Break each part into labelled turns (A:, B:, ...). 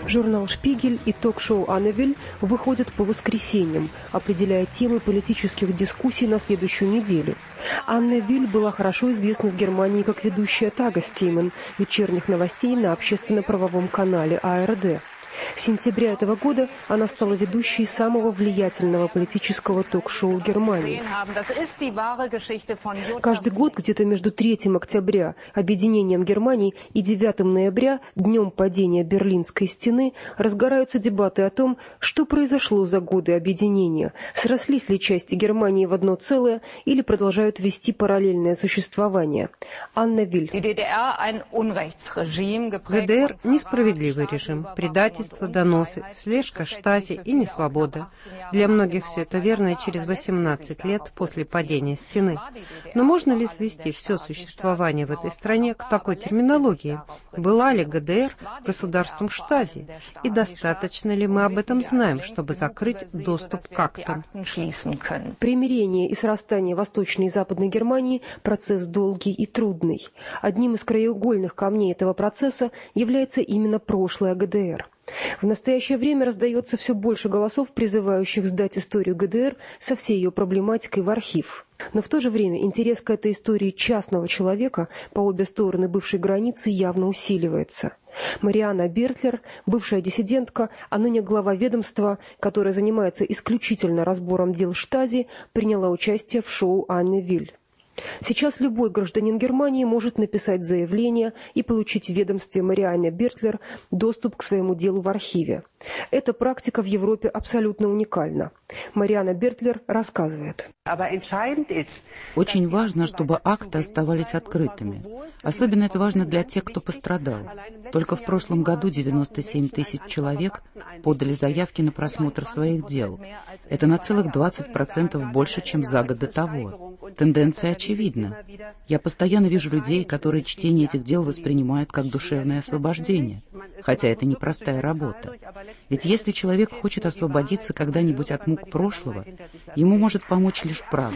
A: Журнал «Шпигель» и ток-шоу «Анне Виль» выходят по воскресеньям, определяя темы политических дискуссий на следующую неделю. Анне Виль была хорошо известна в Германии как ведущая Тагестимен вечерних новостей на общественно-правовом канале АРД. С сентября этого года она стала ведущей самого влиятельного политического ток-шоу Германии. Каждый год где-то между 3 октября, объединением Германии, и 9 ноября, днем падения Берлинской стены, разгораются дебаты о том, что произошло за годы объединения, срослись ли части Германии в одно целое или продолжают вести параллельное существование. Анне Виль.
B: ГДР – несправедливый режим, предательство, доносы, слежка Штази и несвобода. Для многих все это верно и через 18 лет после падения стены. Но можно ли свести все существование в этой стране к такой терминологии? Была ли ГДР государством Штази? И достаточно ли мы об этом знаем, чтобы закрыть доступ к актам?
A: Примирение и срастание Восточной и Западной Германии – процесс долгий и трудный. Одним из краеугольных камней этого процесса является именно прошлое ГДР. В настоящее время раздается все больше голосов, призывающих сдать историю ГДР со всей ее проблематикой в архив. Но в то же время интерес к этой истории частного человека по обе стороны бывшей границы явно усиливается. Марианна Бертлер, бывшая диссидентка, а ныне глава ведомства, которое занимается исключительно разбором дел Штази, приняла участие в шоу «Анне Виль». Сейчас любой гражданин Германии может написать заявление и получить в ведомстве Марианны Бертлер доступ к своему делу в архиве. Эта практика в Европе абсолютно уникальна. Марианна Бертлер рассказывает.
C: Очень важно, чтобы акты оставались открытыми. Особенно это важно для тех, кто пострадал. Только в прошлом году 97 тысяч человек подали заявки на просмотр своих дел. Это на целых 20% больше, чем за год до того. Тенденция очевидна. Я постоянно вижу людей, которые чтение этих дел воспринимают как душевное освобождение, хотя это непростая работа. Ведь если человек хочет освободиться когда-нибудь от мук прошлого, ему может помочь лишь правда.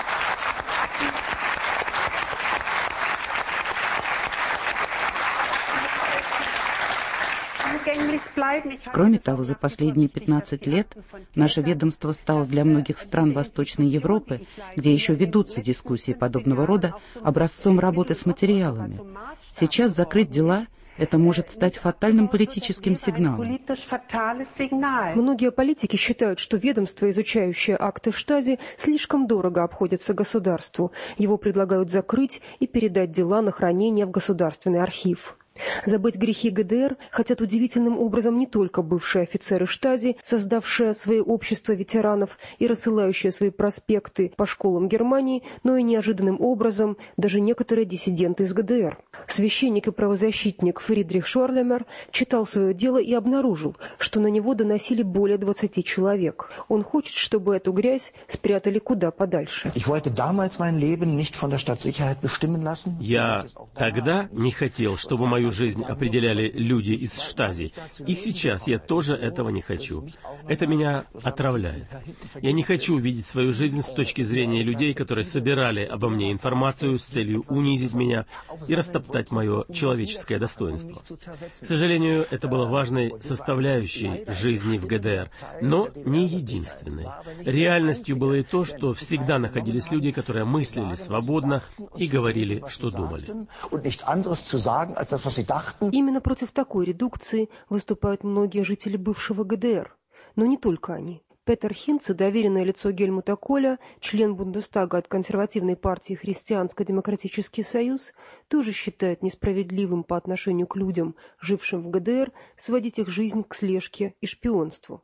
C: Кроме того, за последние 15 лет наше ведомство стало для многих стран Восточной Европы, где еще ведутся дискуссии подобного рода, образцом работы с материалами. Сейчас закрыть дела – это может стать фатальным политическим сигналом.
A: Многие политики считают, что ведомство, изучающее акты Штази, слишком дорого обходится государству. Его предлагают закрыть и передать дела на хранение в Государственный архив. Забыть грехи ГДР хотят удивительным образом не только бывшие офицеры Штази, создавшие свои общества ветеранов и рассылающие свои проспекты по школам Германии, но и неожиданным образом даже некоторые диссиденты из ГДР. Священник и правозащитник Фридрих Шорлемер читал свое дело и обнаружил, что на него доносили более 20 человек. Он хочет, чтобы эту грязь спрятали куда подальше.
D: Я тогда не хотел, чтобы мою жизнь определяли люди из Штази. И сейчас я тоже этого не хочу. Это меня отравляет. Я не хочу видеть свою жизнь с точки зрения людей, которые собирали обо мне информацию с целью унизить меня и растоптать мое человеческое достоинство. К сожалению, это было важной составляющей жизни в ГДР, но не единственной. Реальностью было и то, что всегда находились люди, которые мыслили свободно и говорили, что думали.
A: Именно против такой редукции выступают многие жители бывшего ГДР. Но не только они. Петер Хинце, доверенное лицо Гельмута Коля, член Бундестага от консервативной партии «Христианско-демократический союз», тоже считает несправедливым по отношению к людям, жившим в ГДР, сводить их жизнь к слежке и шпионству.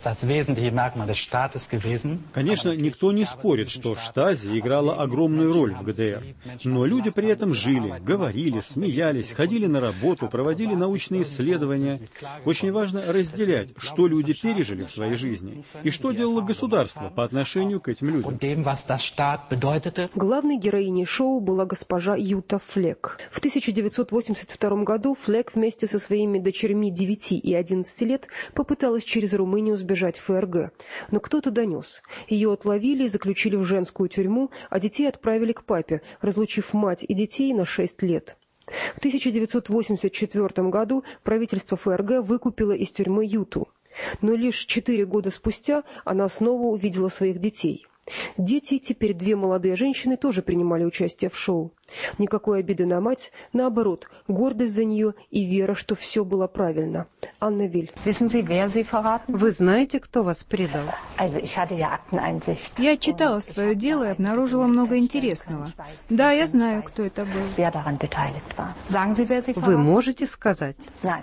E: Конечно, никто не спорит, что Штази играла огромную роль в ГДР. Но люди при этом жили, говорили, смеялись, ходили на работу, проводили научные исследования. Очень важно разделять, что люди пережили в своей жизни и что делало государство по отношению к этим людям.
A: Главной героиней шоу была госпожа Юта Флек. В 1982 году Флек вместе со своими дочерьми 9 и 11 лет попыталась через Румынию сбежать в ФРГ. Но кто-то донес. Ее отловили и заключили в женскую тюрьму, а детей отправили к папе, разлучив мать и детей на 6 лет. В 1984 году правительство ФРГ выкупило из тюрьмы Юту. Но лишь 4 года спустя она снова увидела своих детей. Дети, теперь 2 молодые женщины, тоже принимали участие в шоу. Никакой обиды на мать, наоборот, гордость за нее и вера, что все было правильно. Анна Виль.
B: Вы знаете, кто вас предал?
F: Я читала свое дело и обнаружила много интересного. Да, я знаю, кто это был.
B: Вы можете сказать?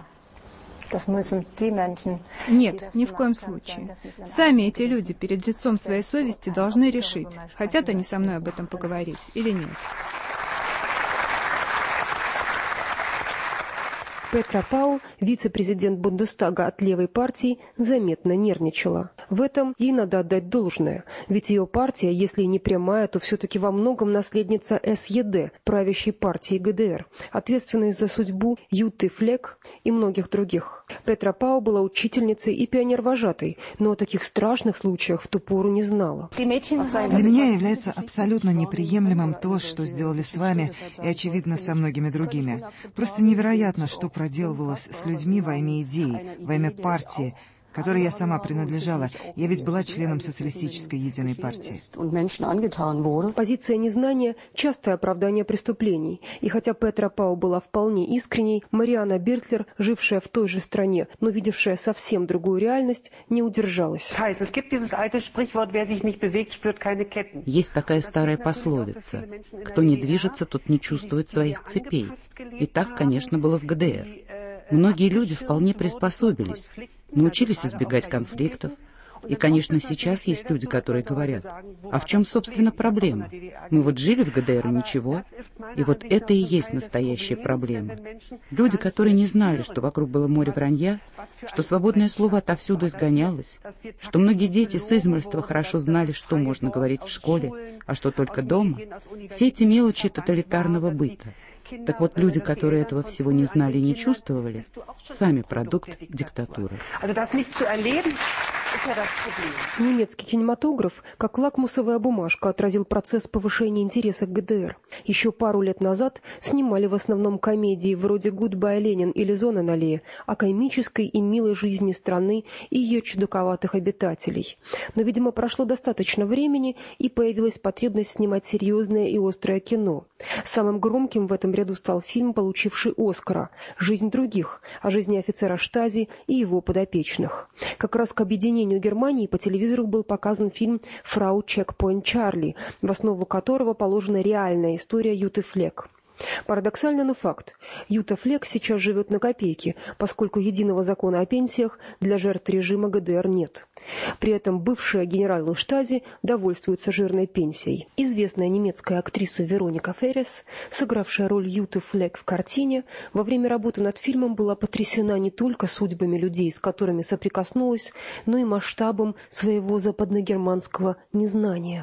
F: Нет, ни в коем случае. Сами эти люди перед лицом своей совести должны решить, хотят они со мной об этом поговорить или нет.
A: Петра Пау, вице-президент Бундестага от левой партии, заметно нервничала. В этом ей надо отдать должное, ведь ее партия, если и не прямая, то все-таки во многом наследница СЕД, правящей партии ГДР, ответственной за судьбу Юты Флек и многих других. Петра Пау была учительницей и пионер-вожатой, но о таких страшных случаях в ту пору не знала.
G: Для меня является абсолютно неприемлемым то, что сделали с вами и, очевидно, со многими другими. Просто невероятно, что проделывалось с людьми во имя идей, во имя партии, которой я сама принадлежала. Я ведь была членом социалистической единой партии.
A: Позиция незнания – частое оправдание преступлений. И хотя Петра Пау была вполне искренней, Мариана Бертлер, жившая в той же стране, но видевшая совсем другую реальность, не удержалась.
C: Есть такая старая пословица: «Кто не движется, тот не чувствует своих цепей». И так, конечно, было в ГДР. Многие люди вполне приспособились, научились избегать конфликтов. И, конечно, сейчас есть люди, которые говорят: а в чем, собственно, проблема? Мы вот жили в ГДР, ничего. И вот это и есть настоящая проблема. Люди, которые не знали, что вокруг было море вранья, что свободное слово отовсюду изгонялось, что многие дети с измольства хорошо знали, что можно говорить в школе, а что только дома. Все эти мелочи тоталитарного быта. Так вот, люди, которые этого всего не знали и не чувствовали, сами продукт диктатуры.
A: Немецкий кинематограф, как лакмусовая бумажка, отразил процесс повышения интереса к ГДР. Еще пару лет назад снимали в основном комедии вроде «Гудбай, Ленин» или «Зона на Лее» о комической и милой жизни страны и ее чудаковатых обитателей. Но, видимо, прошло достаточно времени, и появилась потребность снимать серьезное и острое кино. Самым громким в этом ряду стал фильм, получивший «Оскара» «Жизнь других», о жизни офицера Штази и его подопечных. Как раз к объединению Германии по телевизору был показан фильм «Фрау Чекпоинт Чарли», в основу которого положена реальная история Юты Флек. Парадоксально, но факт. Юта Флек сейчас живет на копейки, поскольку единого закона о пенсиях для жертв режима ГДР нет. При этом бывшие генералы Штази довольствуются жирной пенсией. Известная немецкая актриса Вероника Феррес, сыгравшая роль Юты Флек в картине, во время работы над фильмом была потрясена не только судьбами людей, с которыми соприкоснулась, но и масштабом своего западногерманского незнания.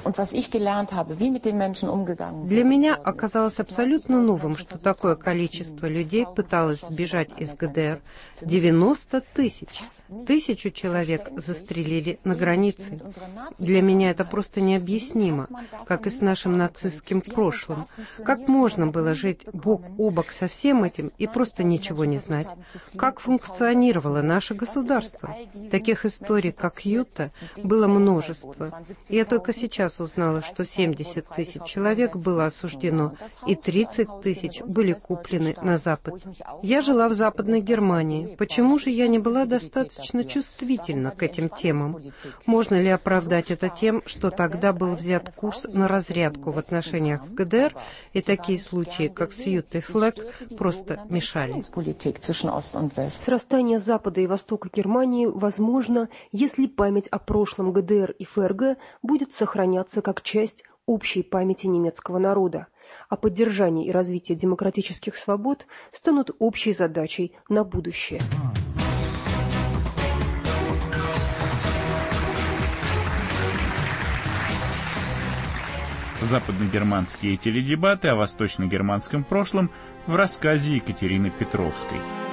B: Для меня оказалось абсолютно новым, что такое количество людей пыталось сбежать из ГДР. 90 тысяч. 1000 человек застрелили на границе. Для меня это просто необъяснимо, как и с нашим нацистским прошлым. Как можно было жить бок о бок со всем этим и просто ничего не знать? Как функционировало наше государство? Таких историй, как Юта, было множество. И я только сейчас узнала, что 70 тысяч человек было осуждено, и 30 тысяч были куплены на Запад. Я жила в Западной Германии. Почему же я не была достаточно чувствительна к этим темам? Можно ли оправдать это тем, что тогда был взят курс на разрядку в отношениях с ГДР, и такие случаи, как с Ютой Флек, просто мешали?
A: Срастание Запада и Востока Германии возможно, если память о прошлом ГДР и ФРГ будет сохраняться как часть общей памяти немецкого народа, а поддержание и развитие демократических свобод станут общей задачей на будущее.
H: Западногерманские теледебаты о восточно-германском прошлом в рассказе Екатерины Петровской.